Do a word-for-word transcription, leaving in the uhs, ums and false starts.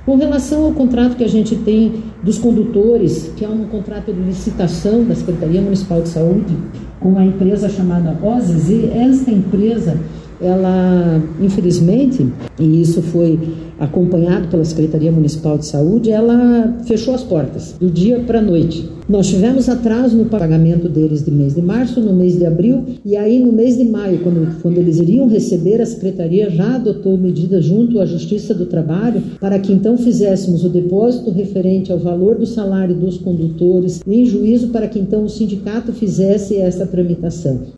Com relação ao contrato que a gente tem dos condutores, que é um contrato de licitação da Secretaria Municipal de Saúde, com uma empresa chamada O Z Z, esta empresa, ela, infelizmente, e isso foi acompanhado pela Secretaria Municipal de Saúde, ela fechou as portas do dia para a noite. Nós tivemos atraso no pagamento deles de mês de março, no mês de abril, e aí no mês de maio, quando, quando eles iriam receber, a Secretaria já adotou medidas junto à Justiça do Trabalho para que então fizéssemos o depósito referente ao valor do salário dos condutores em juízo, para que então o sindicato fizesse essa tramitação.